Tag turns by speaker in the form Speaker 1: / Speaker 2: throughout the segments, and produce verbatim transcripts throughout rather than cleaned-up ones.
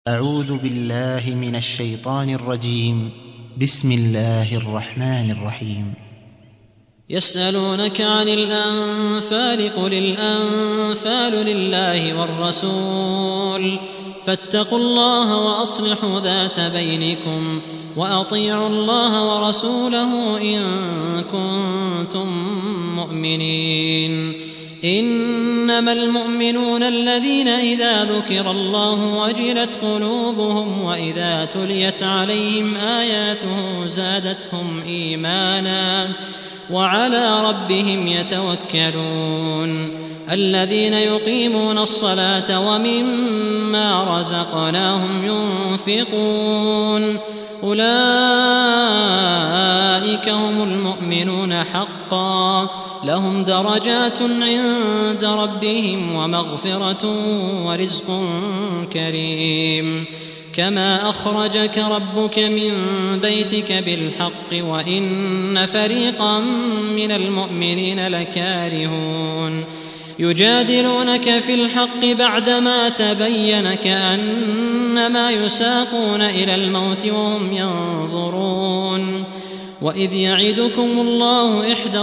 Speaker 1: أعوذ بالله من الشيطان الرجيم. بسم الله الرحمن الرحيم.
Speaker 2: يسألونك عن الأنفال قل الأنفال لله والرسول فاتقوا الله وأصلحوا ذات بينكم وأطيعوا الله ورسوله إن كنتم مؤمنين. إنما المؤمنون الذين إذا ذكر الله وجلت قلوبهم وإذا تليت عليهم آياته زادتهم إيمانا وعلى ربهم يتوكلون. الذين يقيمون الصلاة ومما رزقناهم ينفقون أولئك هم المؤمنون حقا لهم درجات عند ربهم ومغفرة ورزق كريم. كما أخرجك ربك من بيتك بالحق وإن فريقا من المؤمنين لكارهون. يجادلونك في الحق بعدما تبين كأنما يساقون إلى الموت وهم ينظرون. وإذ يعدكم الله إحدى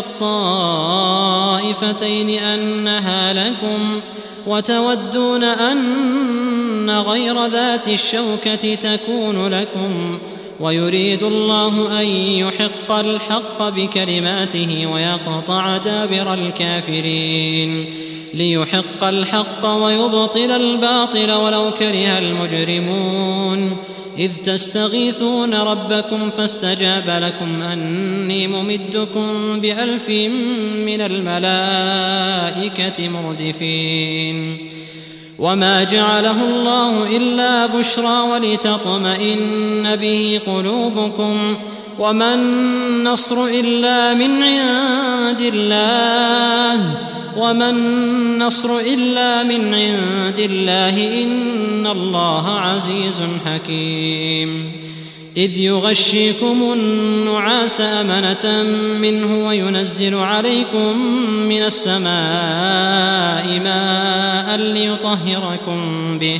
Speaker 2: الطائفتين أنها لكم وتودون أن غير ذات الشوكة تكون لكم ويريد الله أن يحق الحق بكلماته ويقطع دابر الكافرين ليحق الحق ويبطل الباطل ولو كره المجرمون. إذ تستغيثون ربكم فاستجاب لكم أني ممدكم بألف من الملائكة مردفين. وما جعله الله إلا بشرى ولتطمئن به قلوبكم وما النصر إلا من عند الله وما النصر إلا من عند الله إن الله عزيز حكيم. إذ يغشيكم النعاس أمنة منه وينزل عليكم من السماء ماء ليطهركم به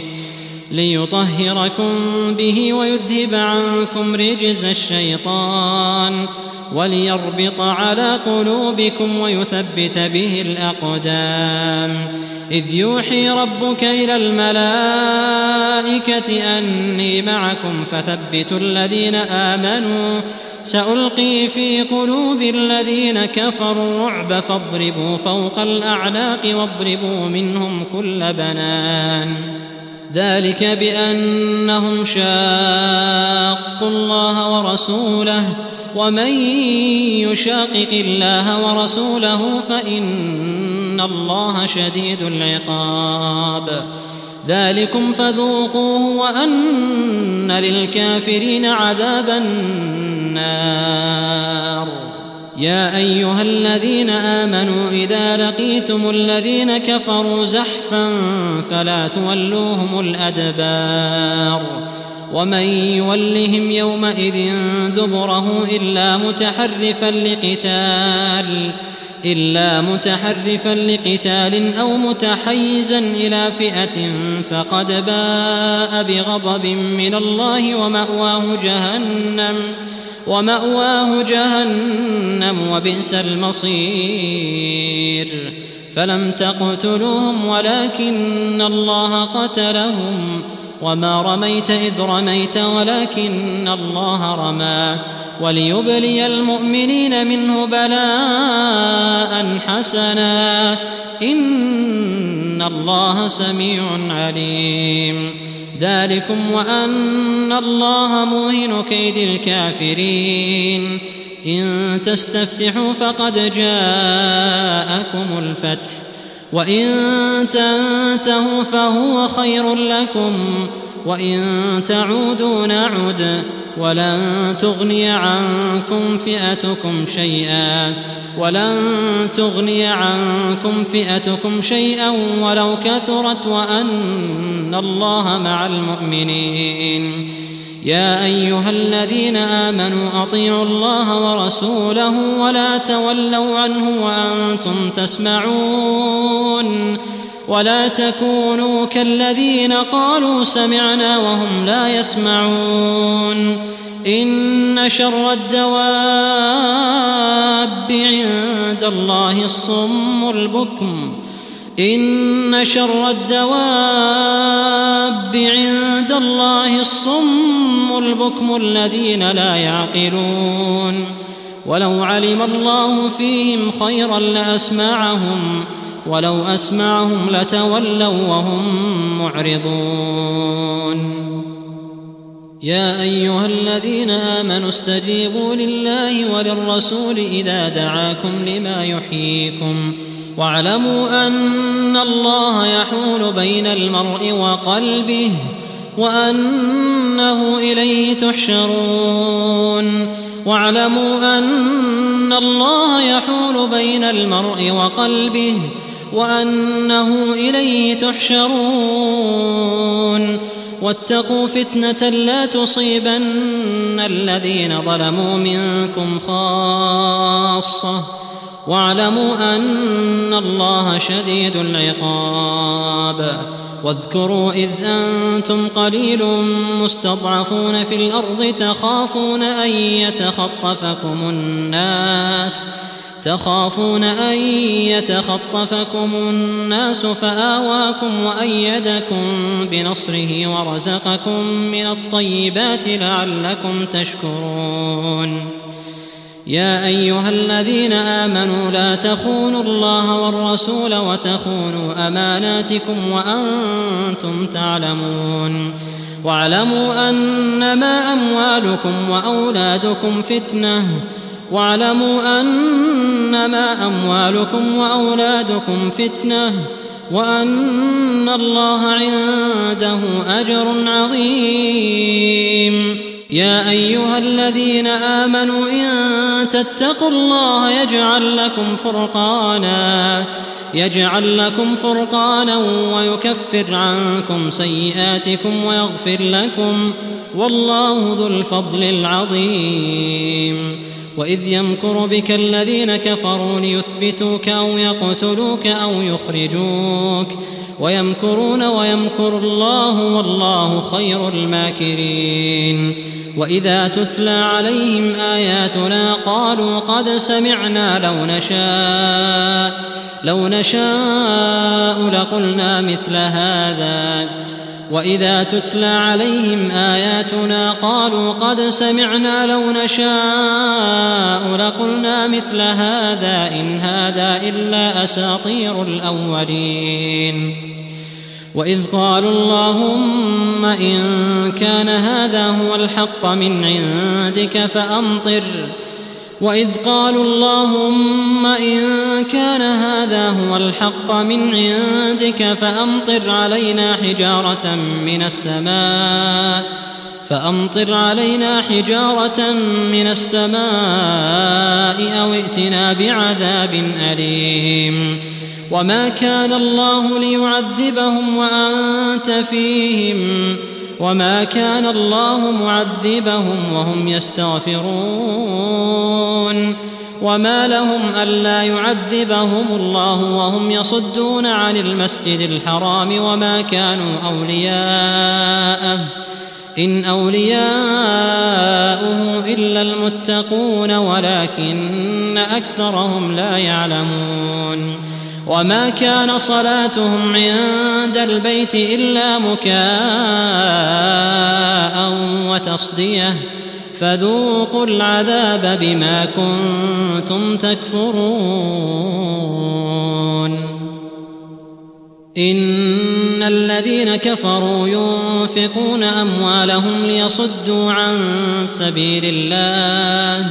Speaker 2: ليطهركم به ويذهب عنكم رجز الشيطان وليربط على قلوبكم ويثبت به الأقدام. إذ يوحي ربك إلى الملائكة أني معكم فثبتوا الذين آمنوا سألقي في قلوب الذين كفروا الرعب فاضربوا فوق الأعناق واضربوا منهم كل بنان. ذلك بأنهم شاقوا الله ورسوله ومن يشاقق الله ورسوله فإن الله شديد العقاب. ذلكم فذوقوه وأن للكافرين عذاب النار. يا أيها الذين آمنوا إذا لقيتم الذين كفروا زحفا فلا تولوهم الأدبار. ومن يولهم يومئذ دبره إلا متحرفا لقتال إلا متحرفا لقتال أو متحيزا إلى فئة فقد باء بغضب من الله ومأواه جهنم ومأواه جهنم وبئس المصير. فلم تقتلوهم ولكن الله قتلهم وما رميت إذ رميت ولكن الله رمى وليبلي المؤمنين منه بلاء حسنا إن الله سميع عليم. ذلكم وأن الله موهن كيد الكافرين. إن تستفتحوا فقد جاءكم الفتح وإن تنتهوا فهو خير لكم وإن تعودوا نعد ولن تغني عنكم فئتكم شيئا ولن تغني عنكم فئتكم شيئا ولو كثرت وأن الله مع المؤمنين. يا أيها الذين آمنوا أطيعوا الله ورسوله ولا تولوا عنه وأنتم تسمعون ولا تكونوا كالذين قالوا سمعنا وهم لا يسمعون إن شر الدواب عند الله الصم البكم إن شر الدواب عند الله الصم البكم الذين لا يعقلون ولو علم الله فيهم خيرا لأسمعهم ولو أسمعهم لتولوا وهم معرضون يا أيها الذين آمنوا استجيبوا لله وللرسول إذا دعاكم لما يحييكم واعلموا أن الله يحول بين المرء وقلبه وأنه إليه تحشرون واعلموا أن الله يحول بين المرء وقلبه وأنه إليه تحشرون واتقوا فتنة لا تصيبن الذين ظلموا منكم خاصة واعلموا أن الله شديد العقاب واذكروا إذ أنتم قليل مستضعفون في الأرض تخافون أن يتخطفكم الناس تخافون أن يتخطفكم الناس فآواكم وأيدكم بنصره ورزقكم من الطيبات لعلكم تشكرون يا أيها الذين آمنوا لا تخونوا الله والرسول وتخونوا أماناتكم وأنتم تعلمون واعلموا أنما أموالكم وأولادكم فتنة واعلموا أنما أموالكم وأولادكم فتنة وأن الله عنده أجر عظيم يا أيها الذين آمنوا إن تتقوا الله يجعل لكم فرقانا يجعل لكم فرقانا ويكفر عنكم سيئاتكم ويغفر لكم والله ذو الفضل العظيم وإذ يمكر بك الذين كفروا ليثبتوك أو يقتلوك أو يخرجوك ويمكرون ويمكر الله والله خير الماكرين وإذا تتلى عليهم آياتنا قالوا قد سمعنا لو نشاء لو نشاء لقلنا مثل هذا وإذا تتلى عليهم آياتنا قالوا قد سمعنا لو نشاء لقلنا مثل هذا إن هذا إلا أساطير الأولين وإذ قالوا اللهم إن كان هذا هو الحق من عندك فأمطر وإذ قالوا اللهم إن كان هذا هو الحق من عندك فأمطر علينا حجارة من السماء فأمطر علينا حجارة من السماء أو ائتنا بعذاب أليم وما كان الله ليعذبهم وأنت فيهم وما كان الله معذبهم وهم يستغفرون وما لهم ألا يعذبهم الله وهم يصدون عن المسجد الحرام وما كانوا أولياءه إن أولياؤه إلا المتقون ولكن أكثرهم لا يعلمون وما كان صلاتهم عند البيت إلا مكاء وتصدية فذوقوا العذاب بما كنتم تكفرون إن الذين كفروا ينفقون أموالهم ليصدوا عن سبيل الله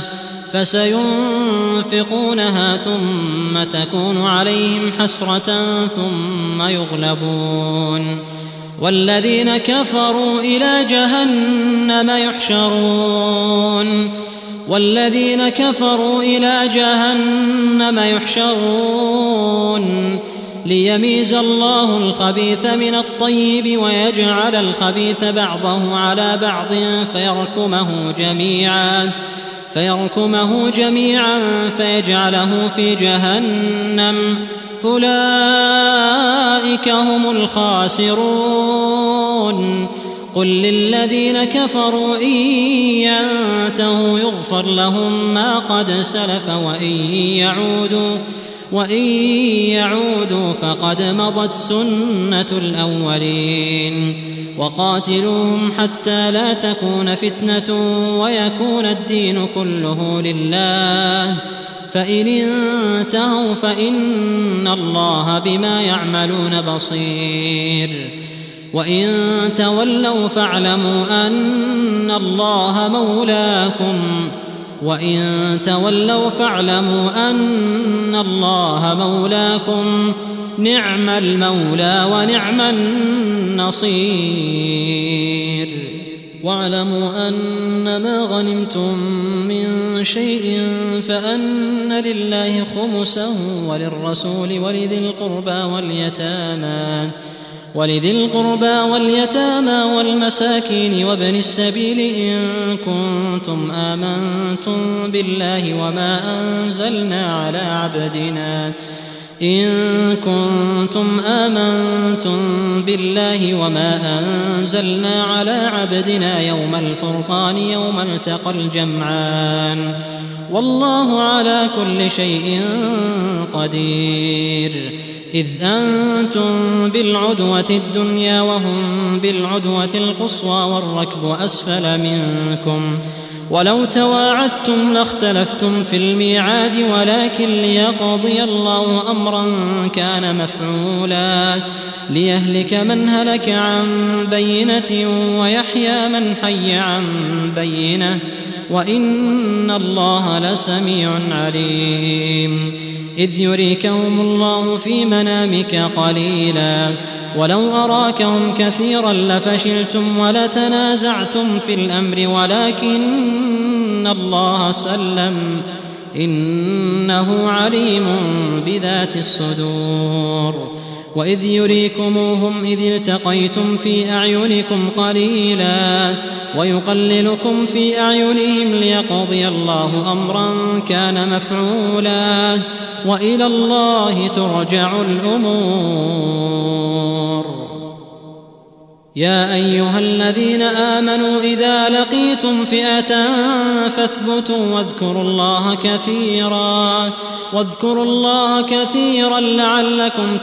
Speaker 2: فسينفقونها ثم تكون عليهم حسرة ثم يغلبون والذين كفروا إلى جهنم يحشرون والذين كفروا إلى جهنم يحشرون ليميز الله الخبيث من الطيب ويجعل الخبيث بعضه على بعض فيركمه جميعا فيركمه جميعا فيجعله في جهنم أولئك هم الخاسرون. قل للذين كفروا إن ينتهوا يغفر لهم ما قد سلف وإن يعودوا وإن يعودوا فقد مضت سنة الأولين. وقاتلوهم حتى لا تكون فتنة ويكون الدين كله لله، فإن انتهوا فإن الله بما يعملون بصير. وإن تولوا فاعلموا أن الله مولاكم وإن تولوا فاعلموا أن الله مولاكم نعم المولى ونعم النصير. واعلموا أنما غنمتم من شيء فأن لله خمسه وللرسول ولذي القربى واليتامى ولذي القربى واليتامى والمساكين وابن السبيل إن كنتم آمنتم بالله وما أنزلنا على عبدنا إن كنتم آمنتم بالله وما أنزلنا على عبدنا يوم الفرقان يوم التقى الجمعان والله على كل شيء قدير. إذ أنتم بالعدوة الدنيا وهم بالعدوة القصوى والركب أسفل منكم ولو تواعدتم لاختلفتم في الميعاد ولكن ليقضي الله أمرا كان مفعولا ليهلك من هلك عن بينة ويحيى من حي عن بينة وإن الله لسميع عليم. إذ يريكهم الله في منامك قليلا ولو أراكهم كثيرا لفشلتم ولتنازعتم في الأمر ولكن الله سلم إنه عليم بذات الصدور. وإذ يريكموهم إذ التقيتم في أعينكم قليلا ويقللكم في أعينهم ليقضي الله أمرا كان مفعولا وإلى الله ترجع الأمور. يا أيها الذين آمنوا إذا لقيتم فئة فاثبتوا واذكروا الله كثيرا واذكروا الله كثيرا لعلكم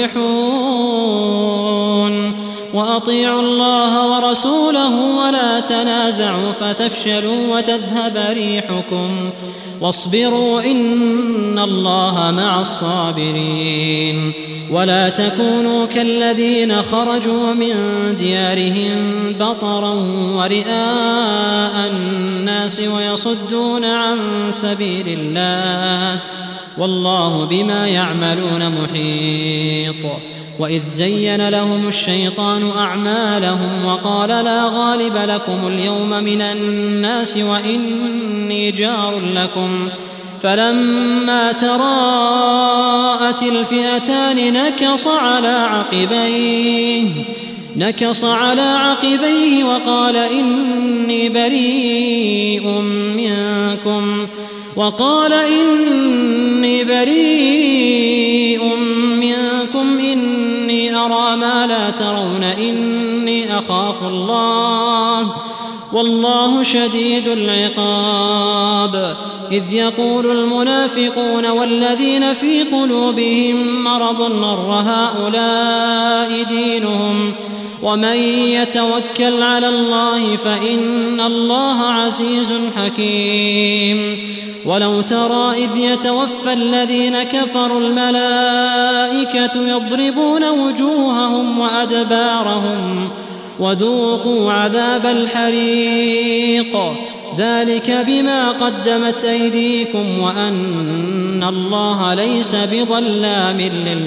Speaker 2: تفلحون. وأطيعوا الله ورسوله ولا تنازعوا فتفشلوا وتذهب ريحكم واصبروا إن الله مع الصابرين. ولا تكونوا كالذين خرجوا من ديارهم بطرا ورئاء الناس ويصدون عن سبيل الله والله بما يعملون محيط. وإذ زين لهم الشيطان أعمالهم وقال لا غالب لكم اليوم من الناس وإني جار لكم فلما تراءت الفئتان نكص على عقبيه نكص على عقبيه وقال إني بريء منكم وقال إني بريء منكم إني أرى ما لا ترون إني أخاف الله والله شديد العقاب. إذ يقول المنافقون والذين في قلوبهم مرض غر هؤلاء دينهم ومن يتوكل على الله فإن الله عزيز حكيم. ولو ترى إذ يتوفى الذين كفروا الملائكة يضربون وجوههم وأدبارهم وذوقوا عذاب الحريق ذلك بما قدمت أيديكم وأن الله ليس بظلام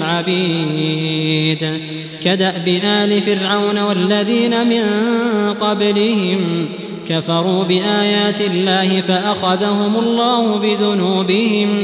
Speaker 2: للعبيد. كدأب آل فرعون والذين من قبلهم كفروا بآيات الله فأخذهم الله بذنوبهم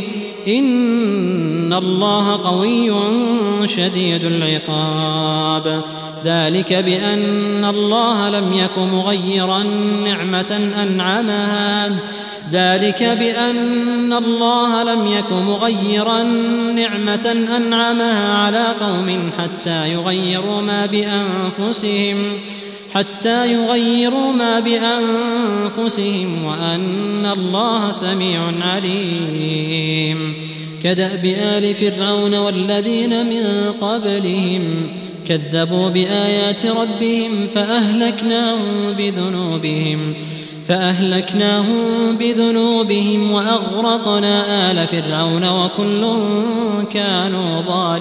Speaker 2: إن الله قوي شديد العقاب. ذلك بأن الله لم يك مغيرا نعمة أنعمها ذلك بأن الله لم يك مغيرا نعمة أنعمها على قوم حتى يغيروا ما بأنفسهم حتى يغيروا ما بأنفسهم وأن الله سميع عليم. كدأب آل فرعون والذين من قبلهم كذبوا بآيات ربهم فأهلكناهم بذنوبهم فأهلكناهم بذنوبهم وأغرقنا آل فرعون وكل كانوا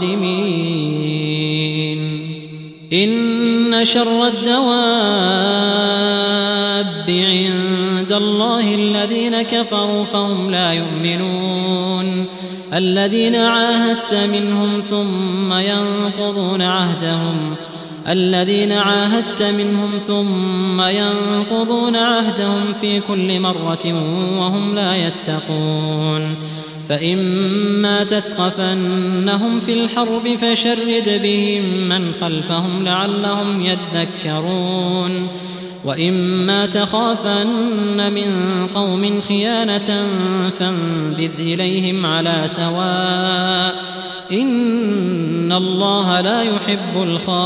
Speaker 2: ظالمين. إن شر الدواب عند الله الذين كفروا فهم لا يؤمنون الذين عاهدت منهم ثم ينقضون عهدهم الذين عاهدت منهم ثم ينقضون عهدهم في كل مرة وهم لا يتقون. فإما تثقفنهم في الحرب فشرد بهم من خلفهم لعلهم يذكرون وإما تخافن من قوم خيانة فانبذ إليهم على سواء إن الله لا يحب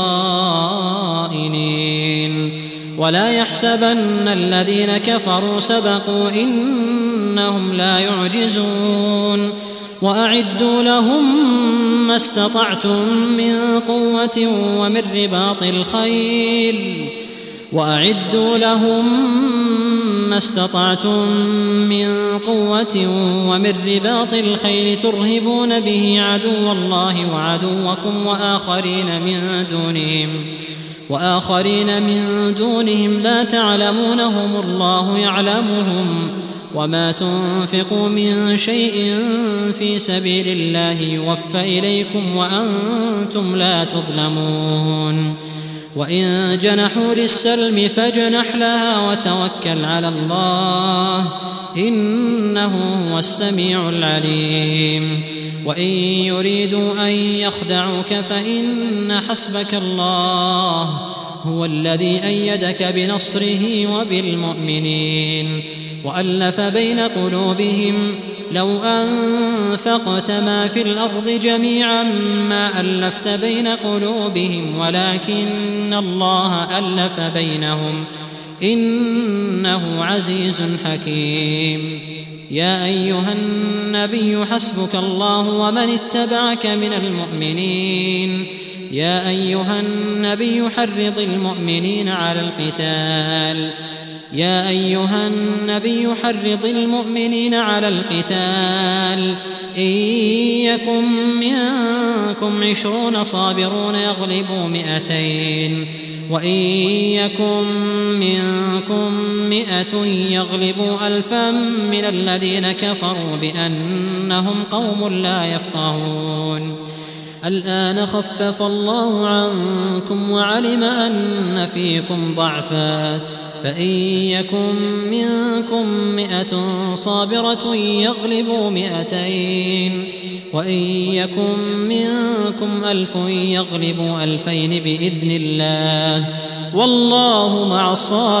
Speaker 2: الخائنين. ولا يحسبن الذين كفروا سبقوا إنهم لا يعجزون وأعدوا لهم ما استطعتم من قوة ومن رباط الخيل وأعدوا لهم ما استطعتم من قوة ومن رباط الخيل ترهبون به عدو الله وعدوكم وآخرين من دونهم وآخرين من دونهم لا تعلمونهم الله يعلمهم وما تنفقوا من شيء في سبيل الله يوفى إليكم وأنتم لا تظلمون. وإن جنحوا للسلم فاجنح لها وتوكل على الله إنه هو السميع العليم. وإن يريدوا أن يخدعوك فإن حسبك الله هو الذي أيدك بنصره وبالمؤمنين وألف بين قلوبهم لو أنفقت ما في الأرض جميعا ما ألفت بين قلوبهم ولكن الله ألف بينهم إنه عزيز حكيم. يا أيها النبي حسبك الله ومن اتبعك من المؤمنين يا أيها النبي حرض المؤمنين على القتال يا أيها النبي حرض المؤمنين على القتال إن يكن منكم عشرون صابرون يغلبوا مئتين وإن يكن منكم مئة يغلبوا ألفا من الذين كفروا بأنهم قوم لا يفقهون. الآن خفف الله عنكم وعلم أن فيكم ضعفا فإن يكن منكم مئة صابرة يغلبوا مئتين وإن يكن منكم ألف يغلبوا ألفين بإذن الله والله مع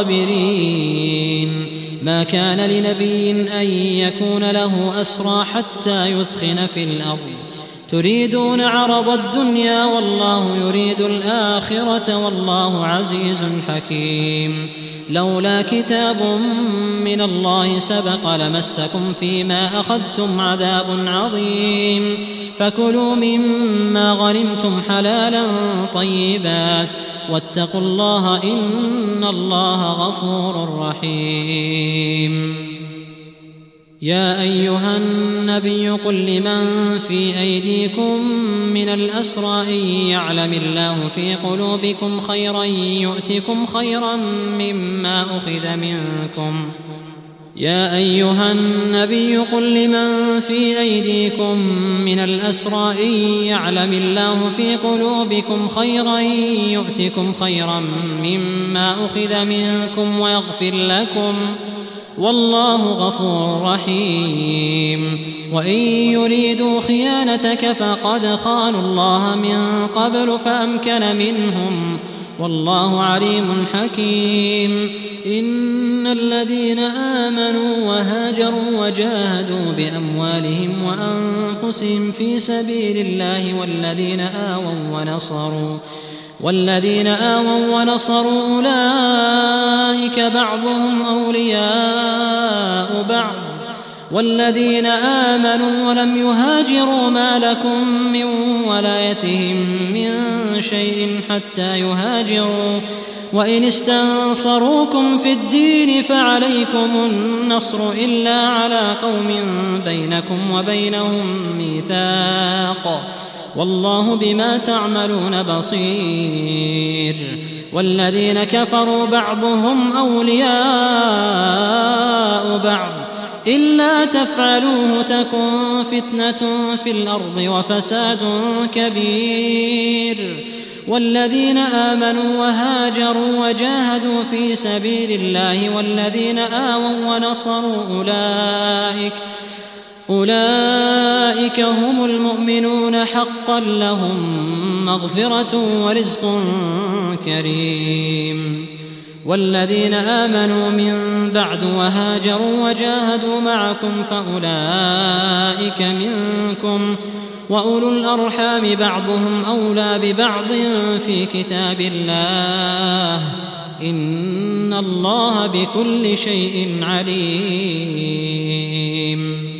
Speaker 2: الصابرين. ما كان لنبي أن يكون له أسرى حتى يثخن في الأرض تريدون عرض الدنيا والله يريد الآخرة والله عزيز حكيم. لولا كتاب من الله سبق لمسكم فيما أخذتم عذاب عظيم فكلوا مما غنمتم حلالا طيبا واتقوا الله إن الله غفور رحيم. يا أيها النبي قل لمن في أيديكم من الأسرى إن يعلم الله في قلوبكم خيرا يؤتكم خيرا مما أخذ منكم يا أيها النبي قل لمن في أيديكم من الأسرى إن يعلم الله في قلوبكم خيرا يؤتكم خيرا مما أخذ منكم ويغفر لكم والله غفور رحيم. وإن يريدوا خيانتك فقد خانوا الله من قبل فأمكن منهم والله عليم حكيم. إن الذين آمنوا وهاجروا وجاهدوا بأموالهم وأنفسهم في سبيل الله والذين آووا ونصروا والذين آووا ونصروا أولئك بعضهم أولياء بعض والذين آمنوا ولم يهاجروا ما لكم من ولايتهم من شيء حتى يهاجروا وإن استنصروكم في الدين فعليكم النصر إلا على قوم بينكم وبينهم ميثاق والله بما تعملون بصير والذين كفروا بعضهم أولياء بعض إلا تفعلوه تكن فتنة في الأرض وفساد كبير والذين آمنوا وهاجروا وجاهدوا في سبيل الله والذين آووا ونصروا أولئك أولئك هم المؤمنون حقا لهم مغفرة ورزق كريم والذين آمنوا من بعد وهاجروا وجاهدوا معكم فأولئك منكم وأولو الأرحام بعضهم أولى ببعض في كتاب الله إن الله بكل شيء عليم.